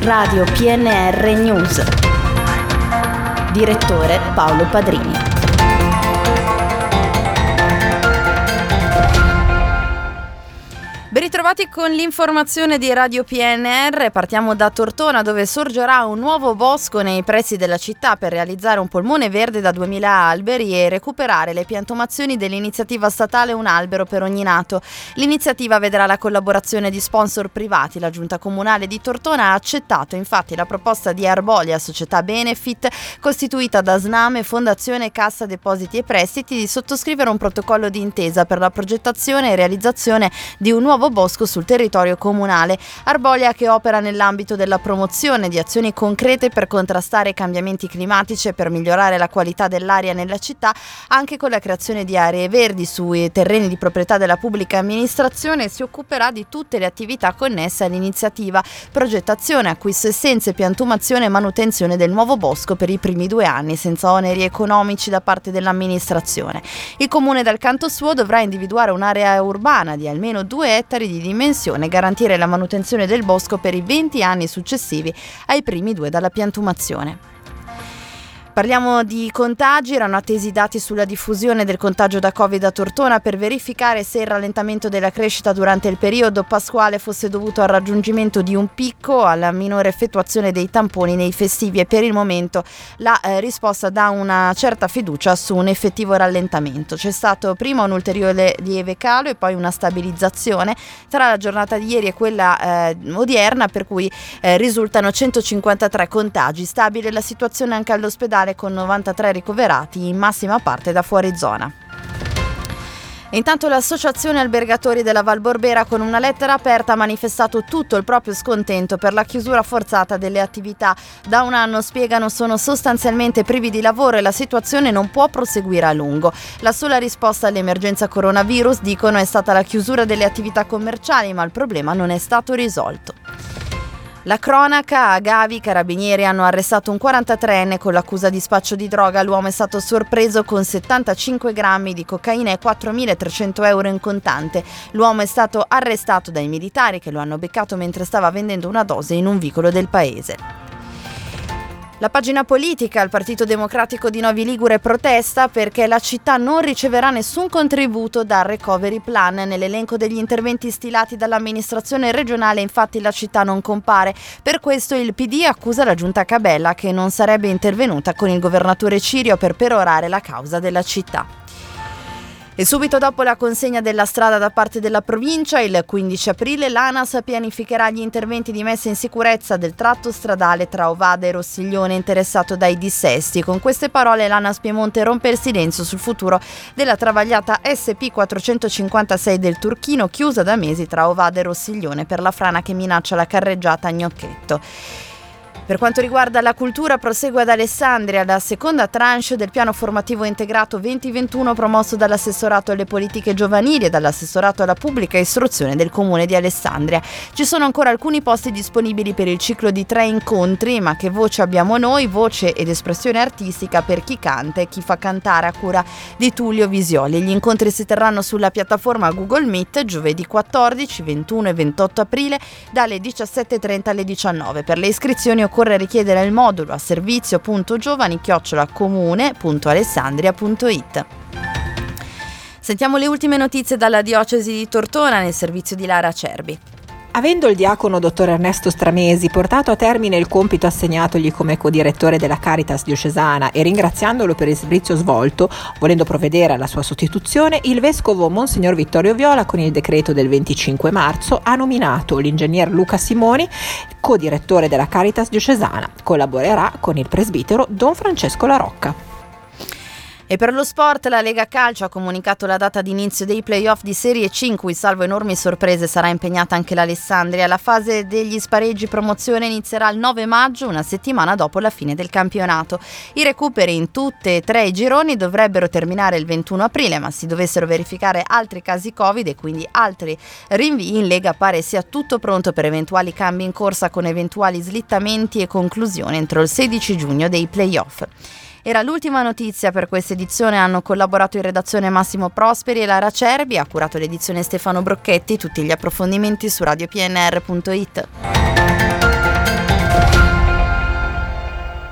Radio PNR News. Direttore Paolo Padrini. Ben ritrovati con l'informazione di Radio PNR. Partiamo da Tortona, dove sorgerà un nuovo bosco nei pressi della città per realizzare un polmone verde da 2000 alberi e recuperare le piantumazioni dell'iniziativa statale Un albero per ogni nato. L'iniziativa vedrà la collaborazione di sponsor privati. La giunta comunale di Tortona ha accettato infatti la proposta di Arbolia, società benefit costituita da Snam, Fondazione Cassa Depositi e Prestiti, di sottoscrivere un protocollo d'intesa per la progettazione e realizzazione di un nuovo bosco sul territorio comunale. Arbolia, che opera nell'ambito della promozione di azioni concrete per contrastare i cambiamenti climatici e per migliorare la qualità dell'aria nella città, anche con la creazione di aree verdi sui terreni di proprietà della pubblica amministrazione, si occuperà di tutte le attività connesse all'iniziativa: progettazione, acquisto essenze, piantumazione e manutenzione del nuovo bosco per i primi 2 anni, senza oneri economici da parte dell'amministrazione. Il comune, dal canto suo, dovrà individuare un'area urbana di almeno 2 ettari di dimensione e garantire la manutenzione del bosco per i 20 anni successivi ai primi 2 dalla piantumazione. Parliamo di contagi. Erano attesi i dati sulla diffusione del contagio da Covid a Tortona per verificare se il rallentamento della crescita durante il periodo pasquale fosse dovuto al raggiungimento di un picco, alla minore effettuazione dei tamponi nei festivi, e per il momento la risposta dà una certa fiducia su un effettivo rallentamento. C'è stato prima un ulteriore lieve calo e poi una stabilizzazione tra la giornata di ieri e quella odierna, per cui risultano 153 contagi. Stabile la situazione anche all'ospedale, con 93 ricoverati, in massima parte da fuori zona. E intanto l'Associazione Albergatori della Val Borbera, con una lettera aperta, ha manifestato tutto il proprio scontento per la chiusura forzata delle attività. Da un anno, spiegano, sono sostanzialmente privi di lavoro e la situazione non può proseguire a lungo. La sola risposta all'emergenza coronavirus, dicono, è stata la chiusura delle attività commerciali, ma il problema non è stato risolto. La cronaca: a Gavi i carabinieri hanno arrestato un 43enne con l'accusa di spaccio di droga. L'uomo è stato sorpreso con 75 grammi di cocaina e 4.300 euro in contante. L'uomo è stato arrestato dai militari, che lo hanno beccato mentre stava vendendo una dose in un vicolo del paese. La pagina politica: il Partito Democratico di Novi Ligure protesta perché la città non riceverà nessun contributo dal Recovery Plan. Nell'elenco degli interventi stilati dall'amministrazione regionale, infatti, la città non compare. Per questo il PD accusa la giunta Cabella, che non sarebbe intervenuta con il governatore Cirio per perorare la causa della città. E subito dopo la consegna della strada da parte della provincia, il 15 aprile, l'ANAS pianificherà gli interventi di messa in sicurezza del tratto stradale tra Ovada e Rossiglione interessato dai dissesti. Con queste parole l'ANAS Piemonte rompe il silenzio sul futuro della travagliata SP 456 del Turchino, chiusa da mesi tra Ovada e Rossiglione per la frana che minaccia la carreggiata Gnocchetto. Per quanto riguarda la cultura, prosegue ad Alessandria la seconda tranche del piano formativo integrato 2021 promosso dall'assessorato alle politiche giovanili e dall'assessorato alla pubblica istruzione del comune di Alessandria. Ci sono ancora alcuni posti disponibili per il ciclo di 3 incontri: Ma che voce abbiamo noi, voce ed espressione artistica per chi canta e chi fa cantare, a cura di Tullio Visioli. Gli incontri si terranno sulla piattaforma Google Meet giovedì 14, 21 e 28 aprile dalle 17:30 alle 19. Per le iscrizioni occorre richiedere il modulo a servizio.giovani@comune.alessandria.it. Sentiamo le ultime notizie dalla diocesi di Tortona nel servizio di Lara Cerbi. Avendo il diacono dottor Ernesto Stramesi portato a termine il compito assegnatogli come codirettore della Caritas diocesana e ringraziandolo per il servizio svolto, volendo provvedere alla sua sostituzione, il vescovo Monsignor Vittorio Viola, con il decreto del 25 marzo, ha nominato l'ingegner Luca Simoni codirettore della Caritas diocesana. Collaborerà con il presbitero Don Francesco La Rocca. E per lo sport, la Lega Calcio ha comunicato la data di inizio dei play-off di Serie C, in cui, salvo enormi sorprese, sarà impegnata anche l'Alessandria. La fase degli spareggi promozione inizierà il 9 maggio, una settimana dopo la fine del campionato. I recuperi in tutte e 3 i gironi dovrebbero terminare il 21 aprile, ma se dovessero verificare altri casi Covid e quindi altri rinvii, in Lega pare sia tutto pronto per eventuali cambi in corsa, con eventuali slittamenti e conclusione entro il 16 giugno dei play-off. Era l'ultima notizia per questa edizione. Hanno collaborato in redazione Massimo Prosperi e Lara Cerbi, ha curato l'edizione Stefano Brocchetti. Tutti gli approfondimenti su radiopnr.it.